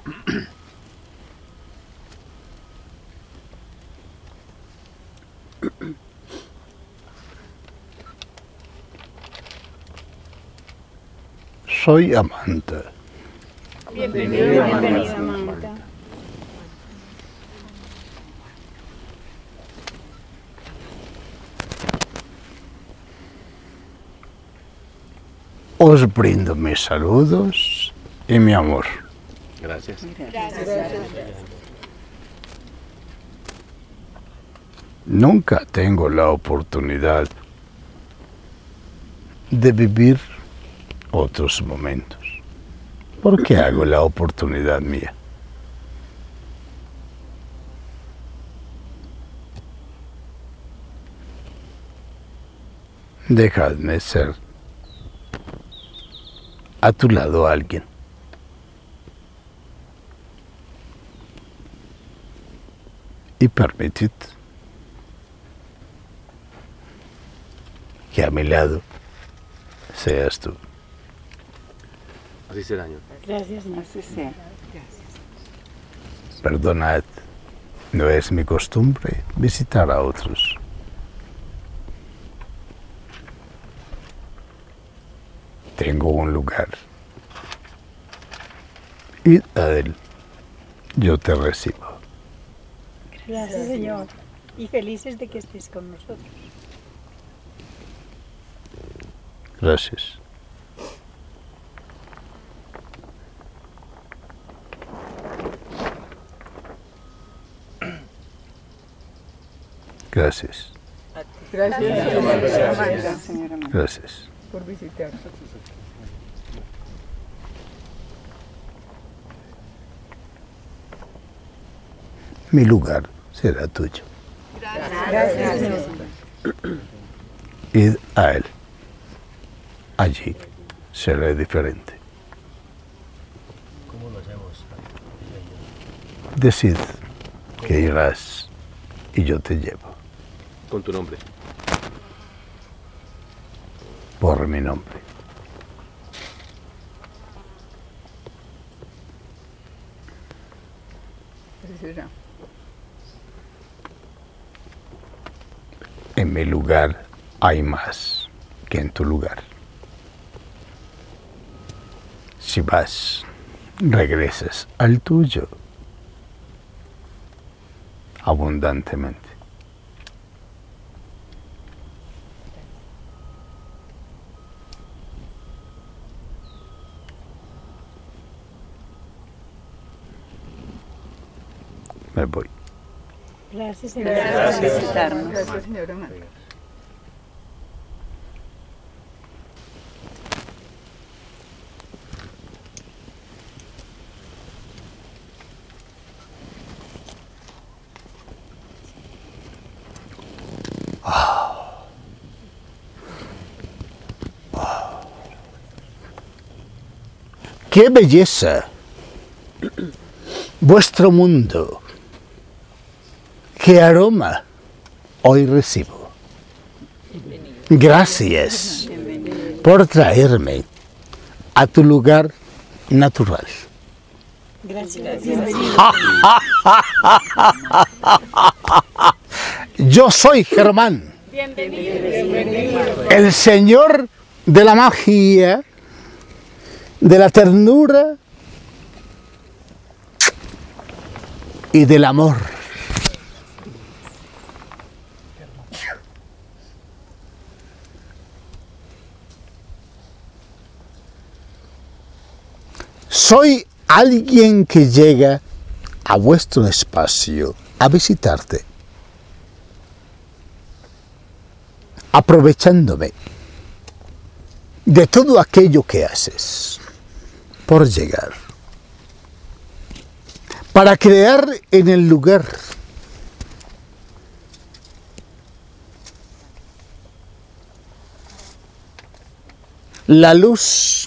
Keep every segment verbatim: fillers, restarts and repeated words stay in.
Soy Amanda. Bienvenido, bienvenida, Amanda. Os brindo mis saludos y mi amor. Gracias. Gracias. Nunca tengo la oportunidad de vivir otros momentos. ¿Por qué hago la oportunidad mía? Dejadme ser a tu lado alguien. Y permitid que a mi lado seas tú. Así será, Señor. Gracias, así sea. Perdonad, no es mi costumbre visitar a otros. Tengo un lugar. Id a él. Yo te recibo. Gracias, Señor. Y felices de que estés con nosotros. Gracias. Gracias. Gracias, señora Amanda, señora Amanda, Gracias. por visitarnos. Mi lugar será tuyo. Gracias, señor. Id a él. Allí seré diferente. ¿Cómo lo hacemos? Decid que irás y yo te llevo Con tu nombre. por mi nombre. Así será. En mi lugar hay más que en tu lugar. Si vas, regresas al tuyo abundantemente. Me voy. Gracias, Señor. Gracias por visitarnos. Gracias, señora Amanda. ¡Qué belleza! Vuestro mundo. ¡Qué aroma hoy recibo! Gracias por traerme a tu lugar natural. Gracias. Yo soy Germán, Bienvenido. el señor de la magia, de la ternura y del amor. Soy alguien que llega a vuestro espacio a visitarte, aprovechándome de todo aquello que haces por llegar, para crear en el lugar la luz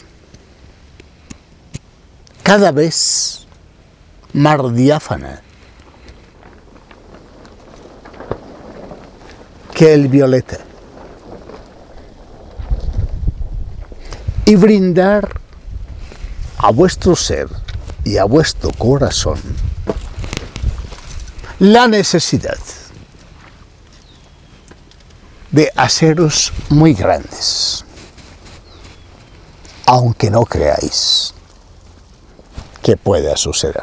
cada vez más diáfana que el violeta y brindar a vuestro ser y a vuestro corazón la necesidad de haceros muy grandes, aunque no creáis que pueda suceder.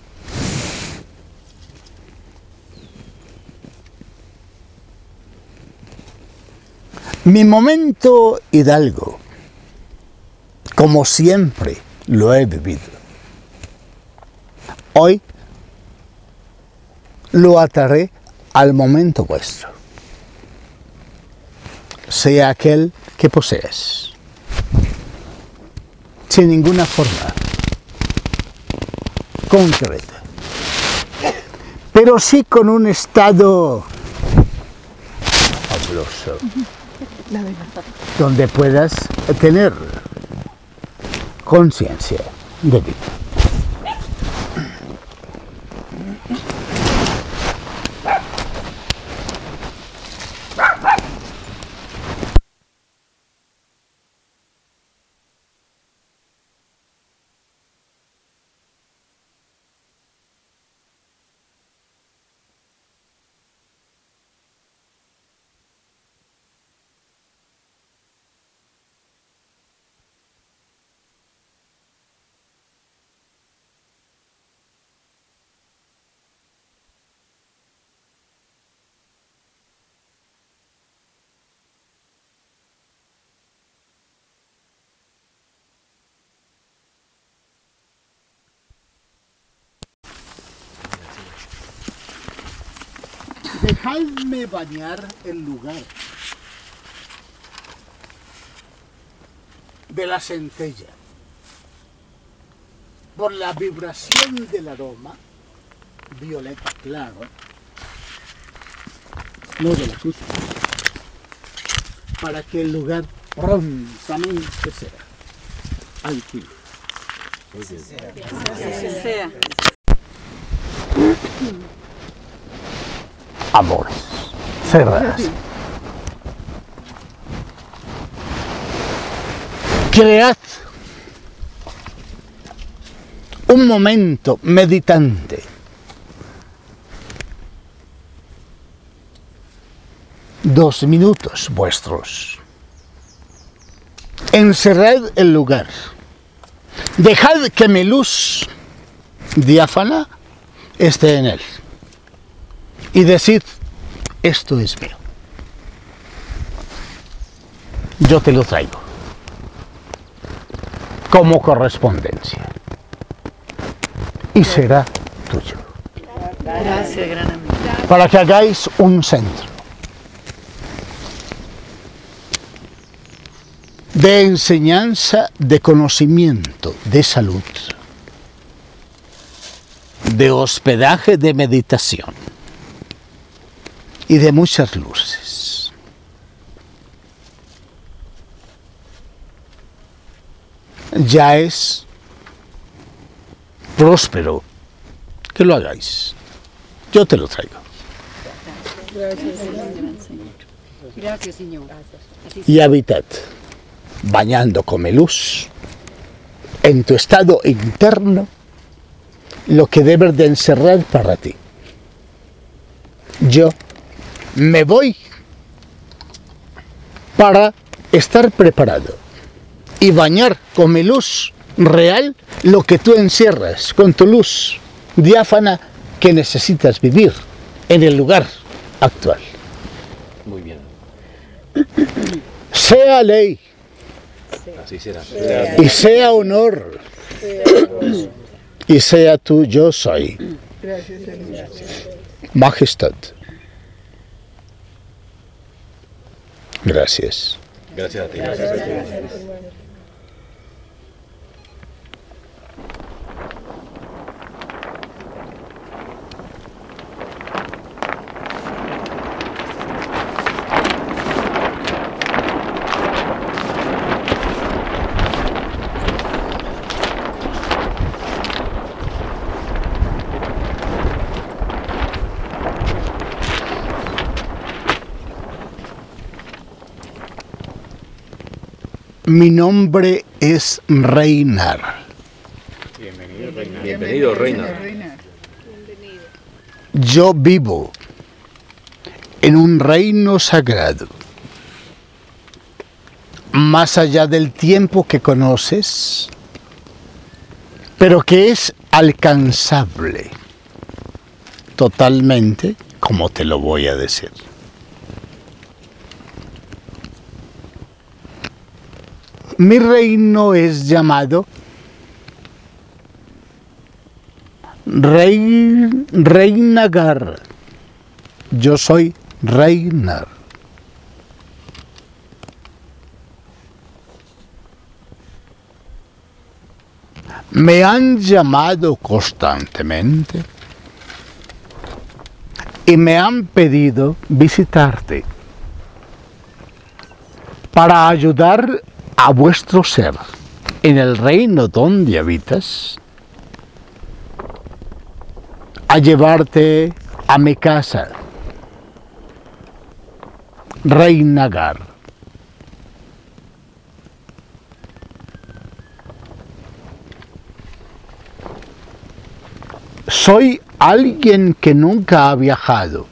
Mi momento hidalgo, como siempre lo he vivido, hoy lo ataré al momento vuestro, sea aquel que posees, sin ninguna forma concreta, pero sí con un estado fabuloso, donde puedas tener conciencia de vida. Dejadme bañar el lugar de la centella por la vibración del aroma violeta claro, no de la luz, para que el lugar prontamente sea alquilo. Así sea. Amores, cerradas. Cread un momento meditante. Dos minutos vuestros. Encerrad el lugar. Dejad que mi luz diáfana esté en él. Y decid, esto es mío. Yo te lo traigo. Como correspondencia. Y será tuyo. Gracias, gran amigo. Para que hagáis un centro de enseñanza, de conocimiento, de salud, de hospedaje, de meditación y de muchas luces. Ya es próspero que lo hagáis. Yo te lo traigo. Gracias, Señor. Gracias, Señor. Y habitad, bañando con mi luz, en tu estado interno, lo que debes de encerrar para ti. Yo me voy para estar preparado y bañar con mi luz real lo que tú encierras con tu luz diáfana que necesitas vivir en el lugar actual. Muy bien. Sea ley Así será. y sea honor y sea tú yo soy. Majestad. Gracias. Gracias a ti. Mi nombre es Reinar. Bienvenido. Bienvenido, reina. Yo vivo en un reino sagrado, más allá del tiempo que conoces, pero que es alcanzable totalmente, como te lo voy a decir. Mi reino es llamado Rey, Reinagar. Yo soy Reinar. Me han llamado constantemente y me han pedido visitarte para ayudar a vuestro ser en el reino donde habitas, a llevarte a mi casa, Reinagar. Soy alguien que nunca ha viajado.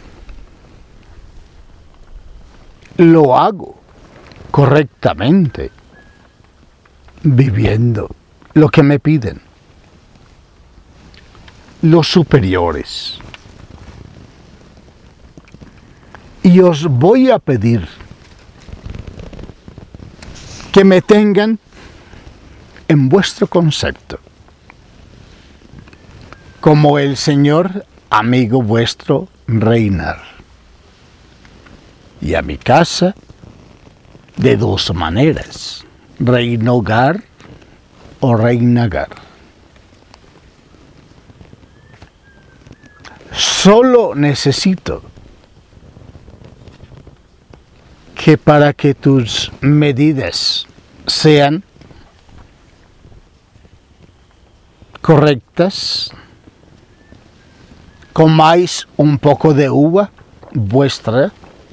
Lo hago correctamente, viviendo lo que me piden los superiores. Y os voy a pedir que me tengan en vuestro concepto, como el Señor amigo vuestro Reinar, y a mi casa de dos maneras, Reinogar o Reinagar. Solo necesito que para que tus medidas sean correctas, comáis un poco de uva vuestra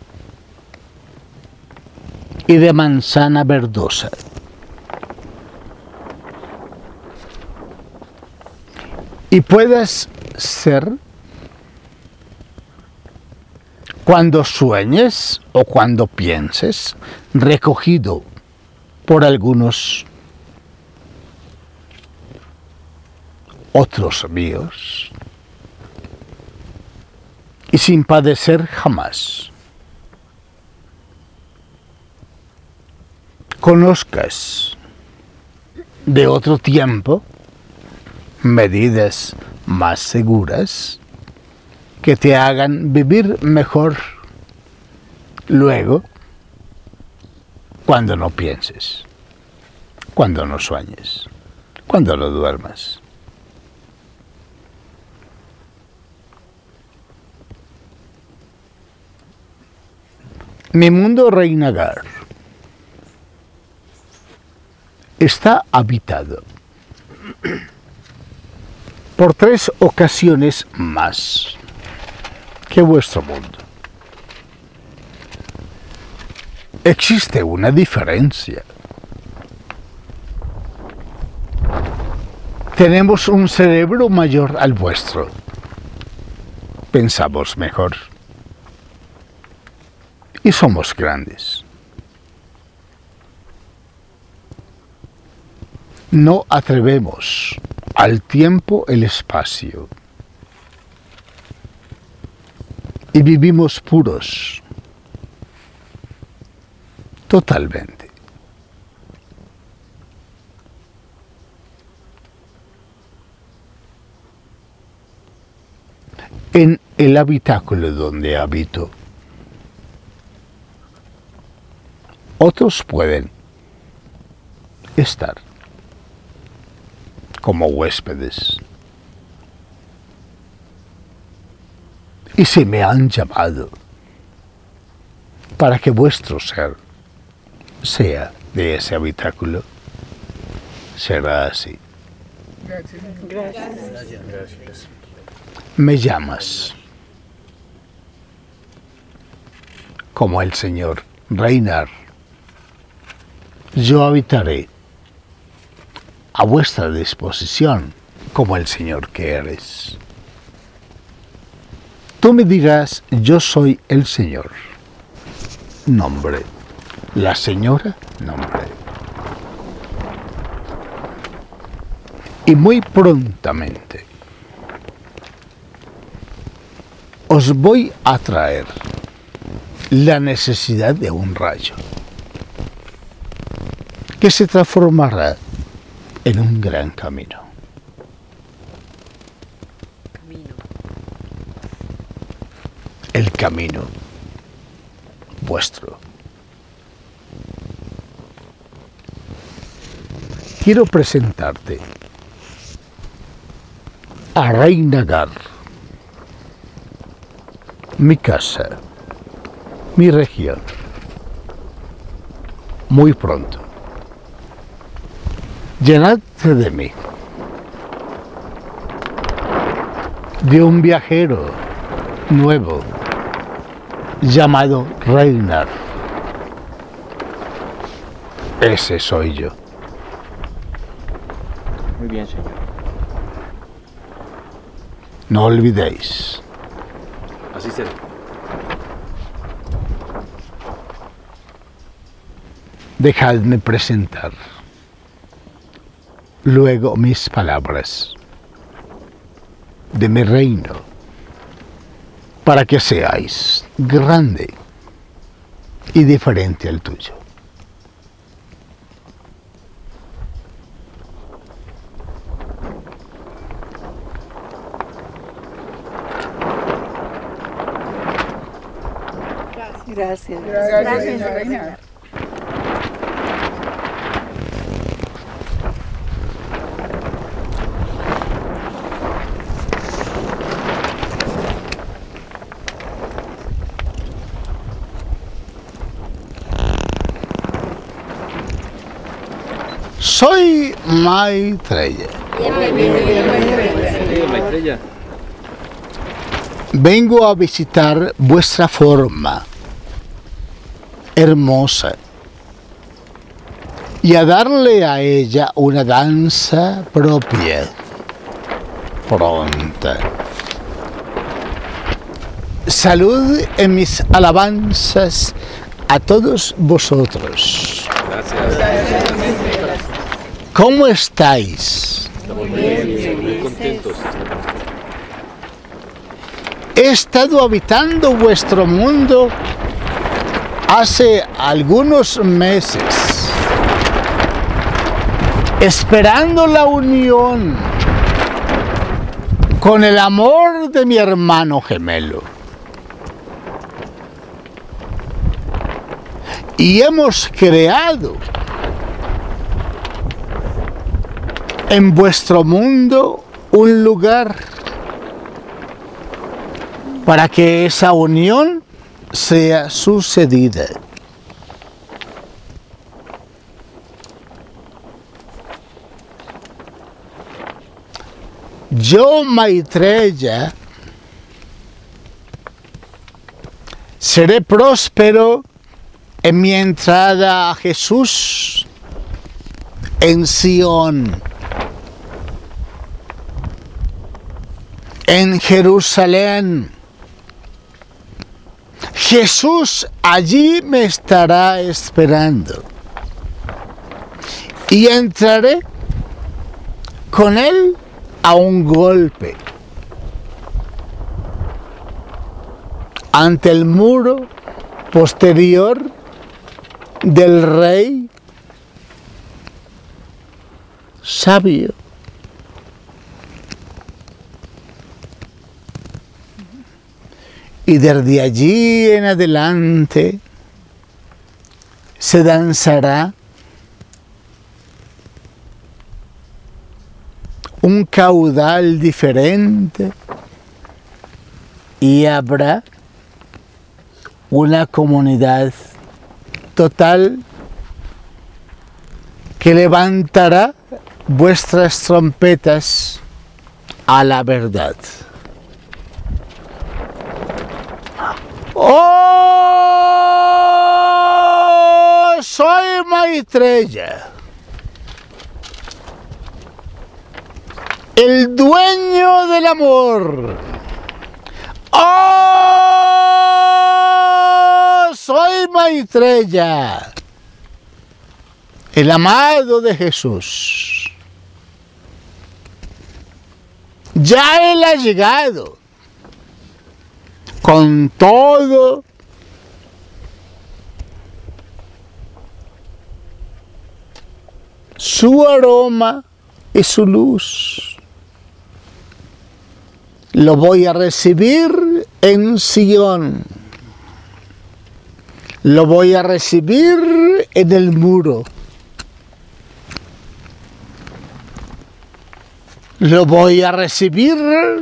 y de manzana verdosa. Y puedas ser, cuando sueñes o cuando pienses, recogido por algunos otros míos y sin padecer jamás. Conozcas de otro tiempo medidas más seguras que te hagan vivir mejor luego, cuando no pienses, cuando no sueñes, cuando no duermas. Mi mundo Reinagar está habitado por tres ocasiones más que vuestro mundo. Existe una diferencia. Tenemos un cerebro mayor al vuestro. Pensamos mejor. Y somos grandes. No atrevemos al tiempo el espacio. Y vivimos puros. Totalmente. En el habitáculo donde habito, otros pueden estar como huéspedes. Y si me han llamado para que vuestro ser sea de ese habitáculo, será así. Gracias. Gracias. Me llamas como el Señor Reinar. Yo habitaré a vuestra disposición como el Señor que eres. Tú me dirás, yo soy el Señor. Nombre. La señora, nombre. Y muy prontamente os voy a traer la necesidad de un rayo que se transformará en un gran camino. Camino. El camino vuestro. Quiero presentarte a Reinagar, mi casa, mi región, muy pronto. Llenadse de mí, de un viajero nuevo llamado Reinar. Ese soy yo. Muy bien, señor. No olvidéis. Así será. Dejadme presentar luego mis palabras de mi reino, para que seáis grande y diferente al tuyo. Gracias. Gracias, Reina. Soy Maitreya. Sí, Maitreya. Vengo a visitar vuestra forma hermosa y a darle a ella una danza propia, pronta. Salud en mis alabanzas a todos vosotros. Gracias. ¿Cómo estáis? Estamos muy bien, muy contentos. He estado habitando vuestro mundo hace algunos meses, esperando la unión con el amor de mi hermano gemelo. Y hemos creado en vuestro mundo un lugar para que esa unión sea sucedida. Yo, Maitreya, seré próspero en mi entrada a Jesús en Sion, en Jerusalén. Jesús allí me estará esperando y entraré con él a un golpe ante el muro posterior del rey sabio. Y desde allí en adelante se danzará un caudal diferente y habrá una comunidad total que levantará vuestras trompetas a la verdad. ¡Oh! Soy Maitreya. el dueño del amor. ¡Oh! Soy Maitreya, el amado de Jesús. Ya Él ha llegado con todo su aroma y su luz. Lo voy a recibir en Sion. Lo voy a recibir en el muro. Lo voy a recibir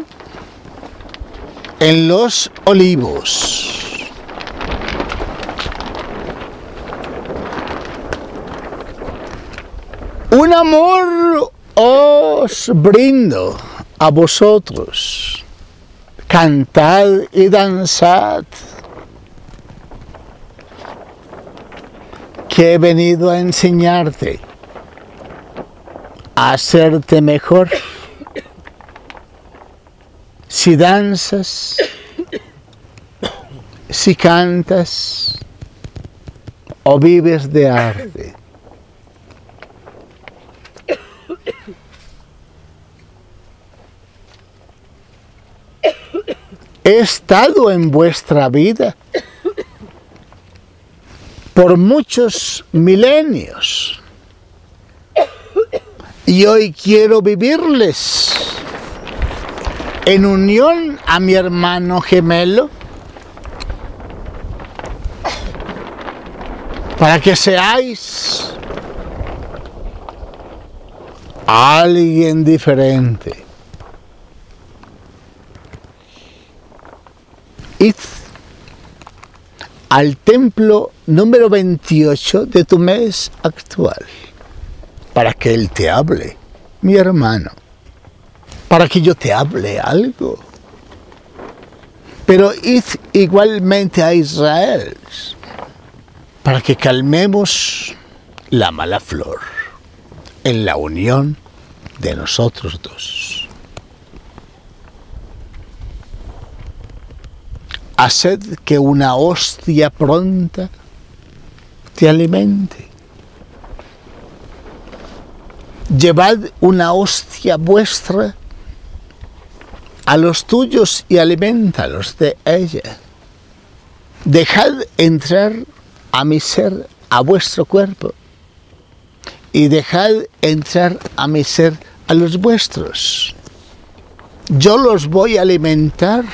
en los olivos. Un amor os brindo a vosotros. Cantad y danzad, que he venido a enseñarte a hacerte mejor. Si danzas, si cantas o vives de arte. He estado en vuestra vida por muchos milenios y hoy quiero vivirles en unión a mi hermano gemelo para que seáis alguien diferente. Id al templo número veintiocho de tu mes actual, para que Él te hable, mi hermano, para que yo te hable algo. Pero id igualmente a Israel, para que calmemos la mala flor en la unión de nosotros dos. Haced que una hostia pronta te alimente. Llevad una hostia vuestra a los tuyos y alimentalos de ella. Dejad entrar a mi ser, a vuestro cuerpo, y dejad entrar a mi ser a los vuestros. Yo los voy a alimentar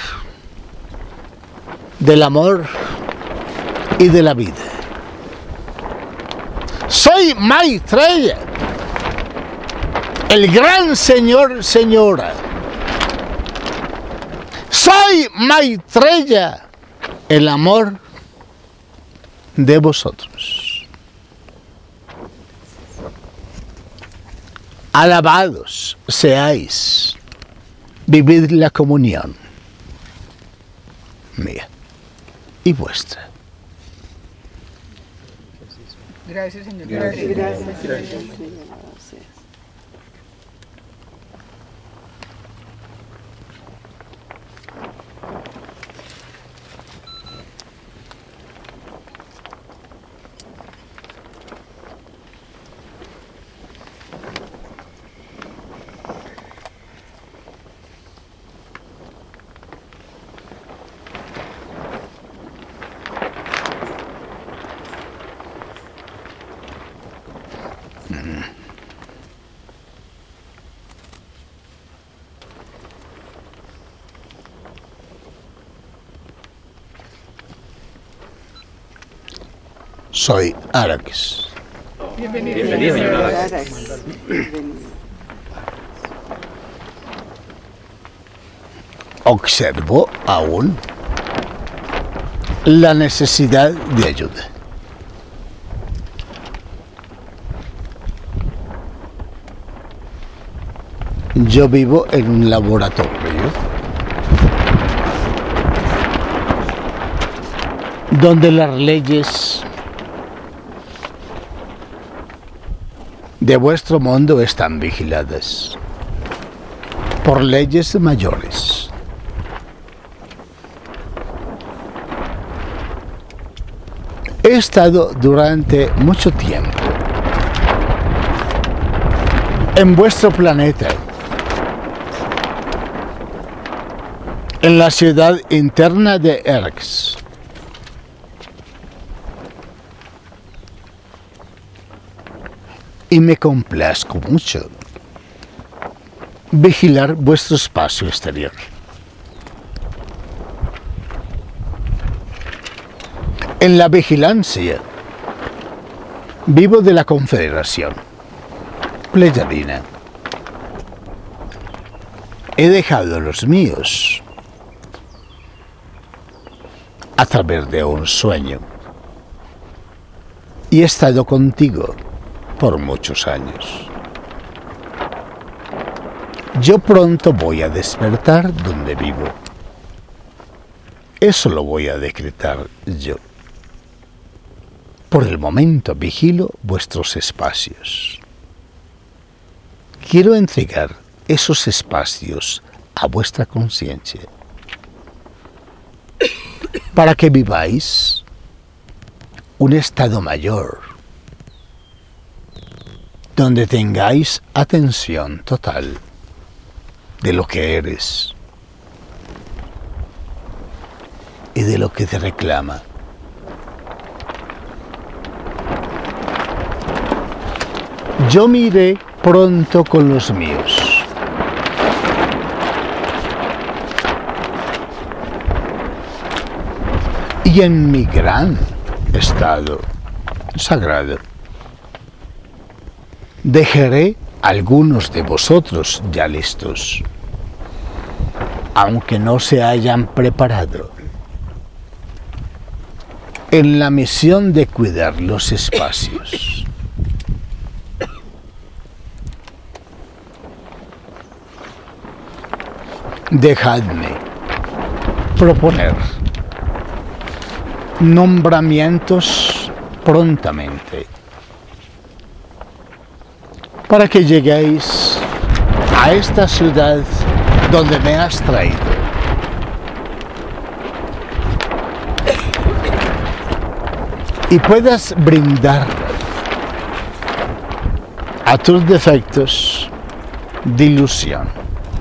del amor y de la vida. Soy Maitreya, el gran señor, señora. Soy Maitreya, el amor de vosotros. Alabados seáis, vivid la comunión mía y vuestra. Gracias, Señor. Gracias, Gracias, gracias. Señor. Soy Arax. Bienvenido. Bienvenido, señor Arax. Arax. Bienvenido. Observo aún la necesidad de ayuda. Yo vivo en un laboratorio donde las leyes de vuestro mundo están vigiladas. por leyes mayores. He estado durante mucho tiempo en vuestro planeta, en la ciudad interna de Erx. Y me complazco mucho vigilar vuestro espacio exterior. En la vigilancia vivo de la Confederación Pleyadina. He dejado los míos a través de un sueño y he estado contigo por muchos años. Yo pronto voy a despertar donde vivo. Eso lo voy a decretar yo. Por el momento vigilo vuestros espacios. Quiero entregar esos espacios a vuestra conciencia para que viváis un estado mayor, donde tengáis atención total de lo que eres y de lo que te reclama. Yo me iré pronto con los míos. Y en mi gran estado sagrado dejaré algunos de vosotros ya listos, aunque no se hayan preparado, en la misión de cuidar los espacios. Dejadme proponer nombramientos prontamente para que lleguéis a esta ciudad donde me has traído. Y puedas brindar a tus defectos de ilusión.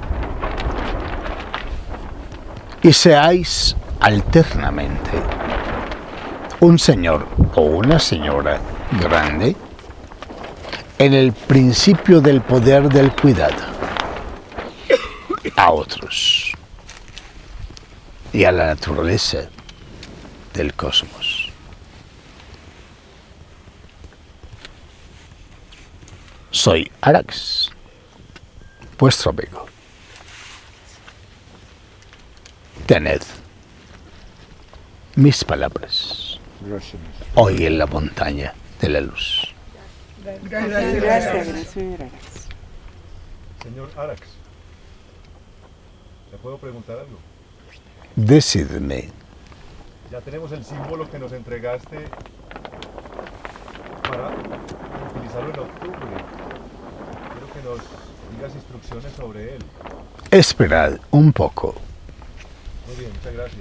Y seáis alternamente un señor o una señora grande en el principio del poder del cuidado a otros y a la naturaleza del cosmos. Soy Arax, vuestro amigo. Tened mis palabras hoy en la montaña de la luz. Gracias, gracias, señor Arax. Señor Arax, ¿le puedo preguntar algo? Decidme. Ya tenemos el símbolo que nos entregaste para utilizarlo en octubre. Quiero que nos digas instrucciones sobre él. Esperad un poco. Muy bien, muchas gracias.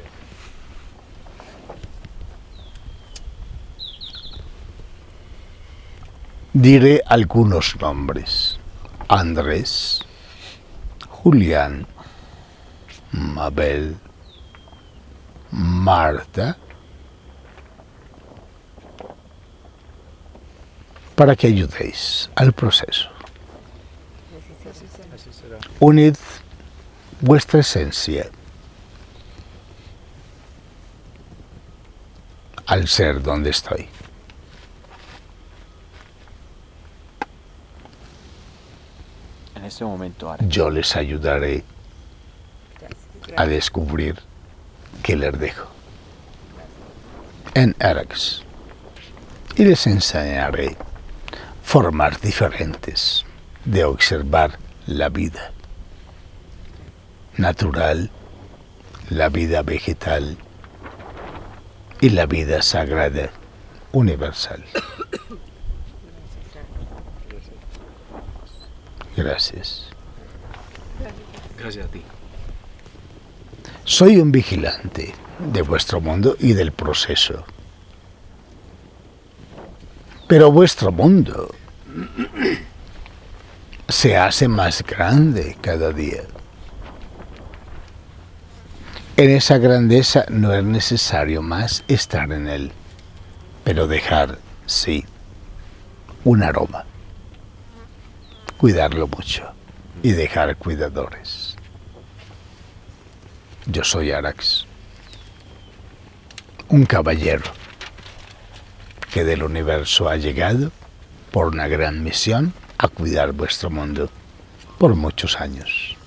Diré algunos nombres: Andrés, Julián, Mabel, Marta, para que ayudéis al proceso. Unid vuestra esencia al ser donde estoy. En este momento, Arax, Yo les ayudaré a descubrir qué les dejo en Arax y les enseñaré formas diferentes de observar la vida natural, la vida vegetal y la vida sagrada universal. Gracias. Gracias a ti. Soy un vigilante de vuestro mundo y del proceso. Pero vuestro mundo se hace más grande cada día. En esa grandeza no es necesario más estar en él, pero dejar, sí, un aroma. Cuidarlo mucho y dejar cuidadores. Yo soy Arax, un caballero que del universo ha llegado por una gran misión a cuidar vuestro mundo por muchos años.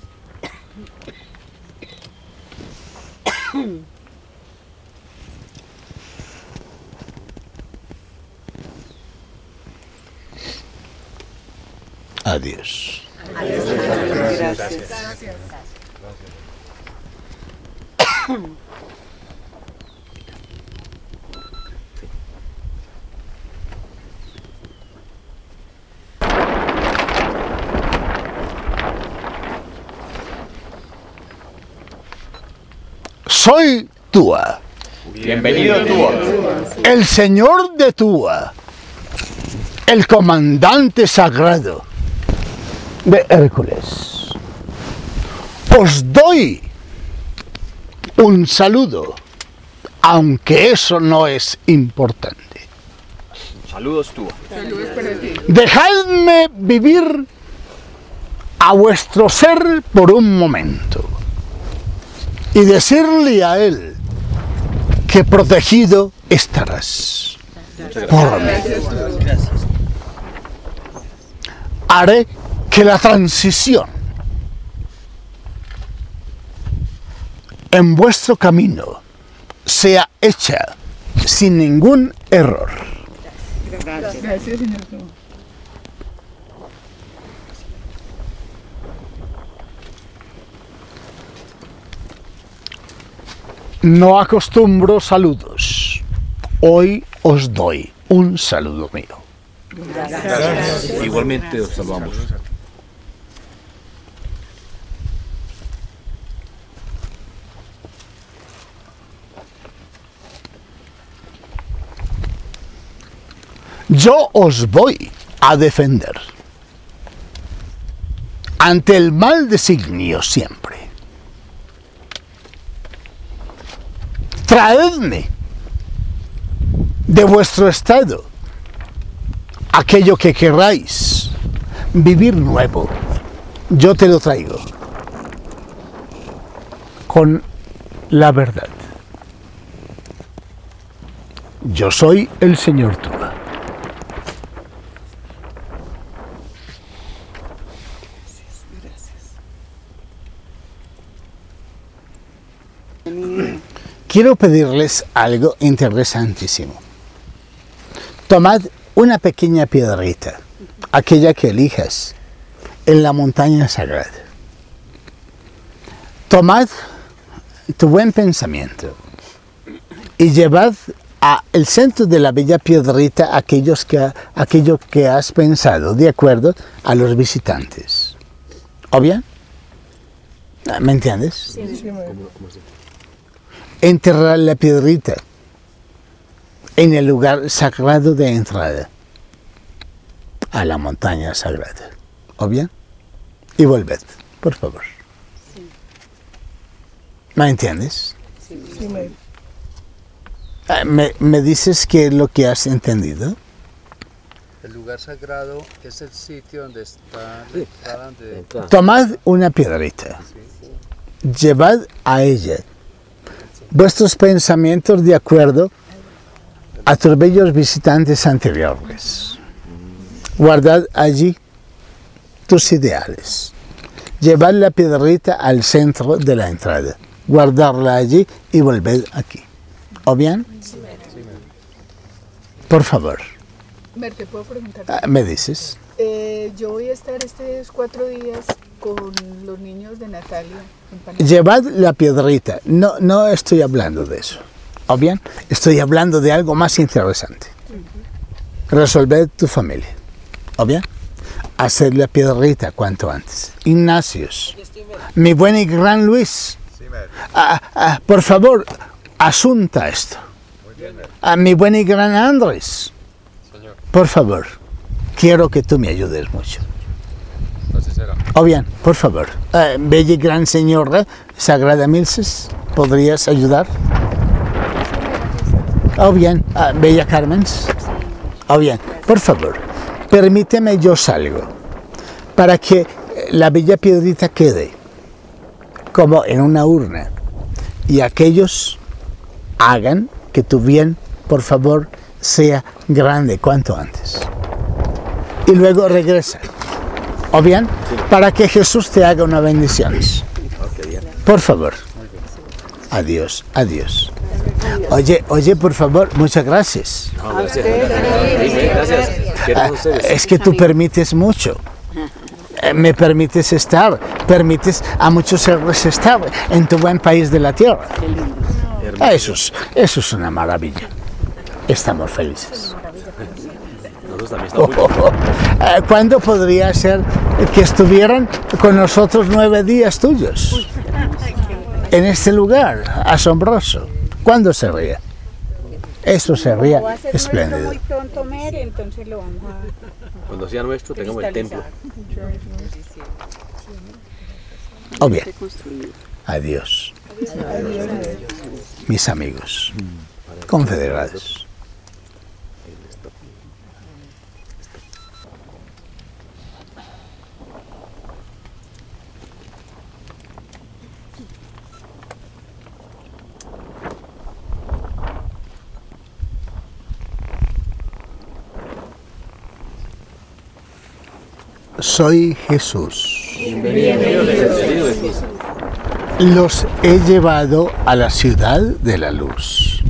Adiós. Adiós. Gracias. Gracias. Soy Tua. Bienvenido, Tua. El señor de Tua. El comandante sagrado de Hércules. Os doy un saludo, aunque eso no es importante. Saludos, Tua. Saludos para ti. Dejadme vivir a vuestro ser por un momento y decirle a él que protegido estarás por mí. Haré que la transición en vuestro camino sea hecha sin ningún error. Gracias. Gracias, señor. No acostumbro saludos. Hoy os doy un saludo mío. Gracias. Igualmente os saludamos. Yo os voy a defender ante el mal designio siempre. Traedme de vuestro estado aquello que queráis vivir nuevo. Yo te lo traigo con la verdad. Yo soy el señor Tua. Quiero pedirles algo interesantísimo. Tomad una pequeña piedrita, aquella que elijas, en la montaña sagrada. Tomad tu buen pensamiento y llevad al centro de la bella piedrita aquellos que, aquello que has pensado, de acuerdo a los visitantes. ¿O bien? ¿Me entiendes? Sí, sí. Enterrar la piedrita en el lugar sagrado de entrada a la montaña sagrada. ¿O bien? Y volved, por favor. Sí. ¿Me entiendes? Sí, sí. Me... ¿Me, ¿Me dices qué es lo que has entendido? El lugar sagrado es el sitio donde está la entrada de... Tomad una piedrita, llevad a ella vuestros pensamientos de acuerdo a tus bellos visitantes anteriores. Guardad allí tus ideales. Llevad la piedrita al centro de la entrada. Guardarla allí y volved aquí. ¿O bien? Por favor. Mer, ¿te puedo preguntar? Ah, ¿me dices? Eh, yo voy a estar estos cuatro días con los niños de Natalia en Panamá. Llevad la piedrita. No, no estoy hablando de eso. ¿O bien? Estoy hablando de algo más interesante. Resolved tu familia. ¿O bien? hacer la piedrita cuanto antes. Ignacios, mi buen y gran Luis, ah, ah, por favor, asunta esto. A mi buen y gran Andrés, por favor, quiero que tú me ayudes mucho. O bien, por favor, eh, bella y gran señora Sagrada Milces, ¿podrías ayudar? O bien, eh, bella Carmen. O bien, por favor, permíteme yo salgo para que la bella piedrita quede como en una urna y aquellos hagan que tu bien, por favor, sea grande cuanto antes. Y luego regresa. O bien, para que Jesús te haga una bendición. Por favor. Adiós, adiós. Oye, oye, por favor, muchas gracias. No, gracias. Gracias. Ah, es que tú permites mucho. Eh, Me permites estar, permites a muchos seres estar en tu buen país de la tierra. Eso es, eso es una maravilla. Estamos felices. Nosotros también estamos muy Eh, ¿Cuándo podría ser que estuvieran con nosotros nueve días tuyos? En este lugar asombroso. ¿Cuándo sería? Eso sería Como va a ser nuestro espléndido. muy pronto, Mere, entonces lo vamos a Cuando sea nuestro, tengamos el templo. O bien. Adiós. Mis amigos, confederados. Soy Jesús. Bienvenido Jesús. Los he llevado a la ciudad de la luz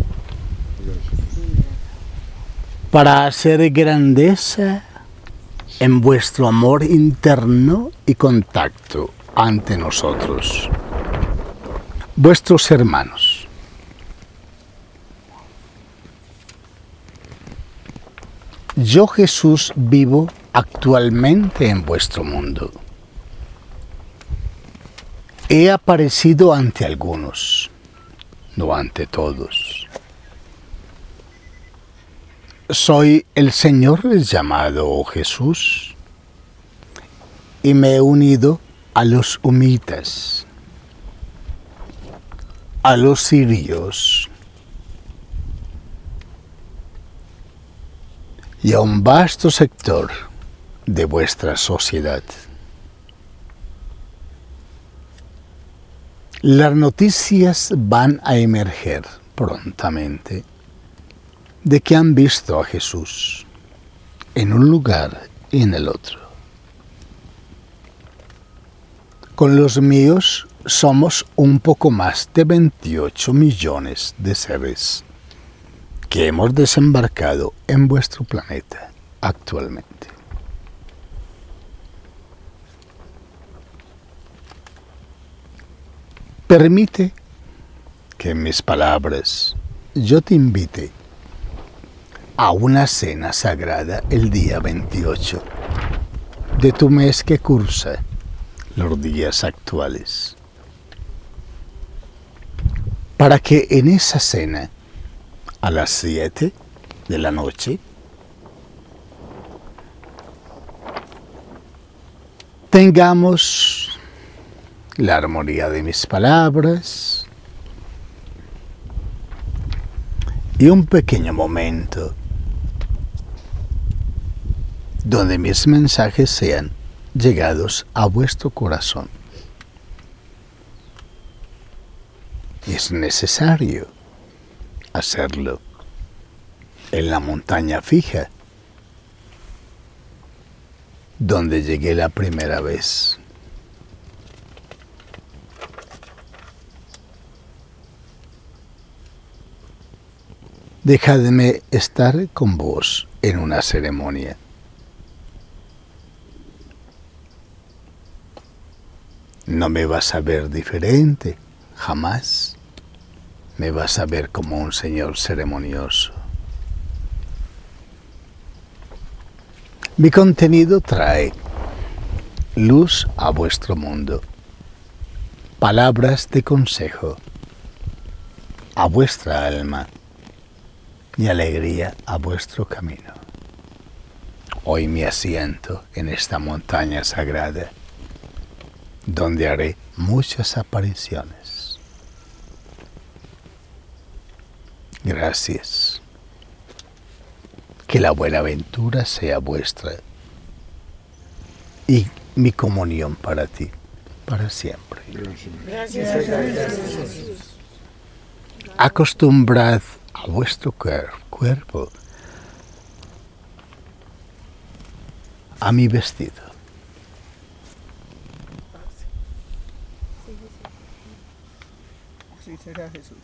para hacer grandeza en vuestro amor interno y contacto ante nosotros, vuestros hermanos. Yo, Jesús, vivo actualmente en vuestro mundo. He aparecido ante algunos, no ante todos. Soy el Señor llamado Jesús y me he unido a los humitas, a los sirios y a un vasto sector de vuestra sociedad. Las noticias van a emerger prontamente de que han visto a Jesús en un lugar y en el otro. Con los míos somos un poco más de veintiocho millones de seres que hemos desembarcado en vuestro planeta actualmente. Permite que en mis palabras yo te invite a una cena sagrada el día veintiocho de tu mes que cursa los días actuales, para que en esa cena a las siete de la noche tengamos la armonía de mis palabras y un pequeño momento donde mis mensajes sean llegados a vuestro corazón. Es necesario hacerlo en la montaña fija donde llegué la primera vez. Dejadme estar con vos en una ceremonia. No me vas a ver diferente, jamás. Me vas a ver como un señor ceremonioso. Mi contenido trae luz a vuestro mundo, palabras de consejo a vuestra alma y alegría a vuestro camino. Hoy me asiento en esta montaña sagrada, donde haré muchas apariciones. Gracias. Que la buenaventura sea vuestra y mi comunión para ti, para siempre. Gracias. Acostumbrad a vuestro cuer- cuerpo a mi vestido. Así será Jesús.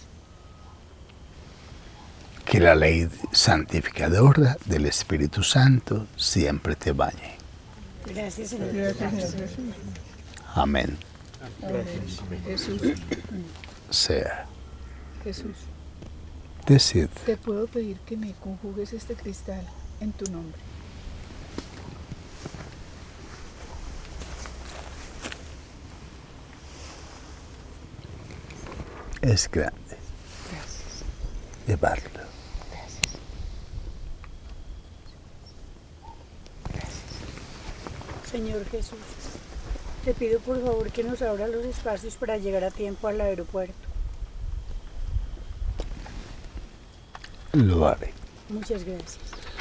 Que la ley santificadora del Espíritu Santo siempre te bañe. Gracias, Señor. Gracias, Señor Jesús. Amén. Jesús, Sea. Jesús, Decid. te puedo pedir que me conjugues este cristal en tu nombre. Es grande. Llevarlo. Señor Jesús, te pido por favor que nos abra los espacios para llegar a tiempo al aeropuerto. Lo haré. Muchas gracias.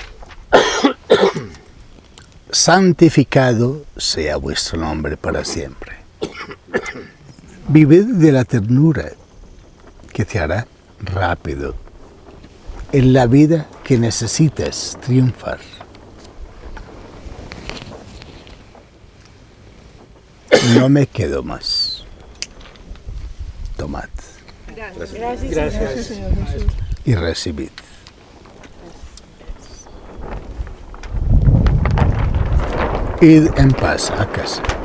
Santificado sea vuestro nombre para siempre. Vivid de la ternura que te hará rápido en la vida que necesitas triunfar. No me quedo más. Tomad Gracias, Gracias, Señor Jesús. y recibid. Id en paz a casa.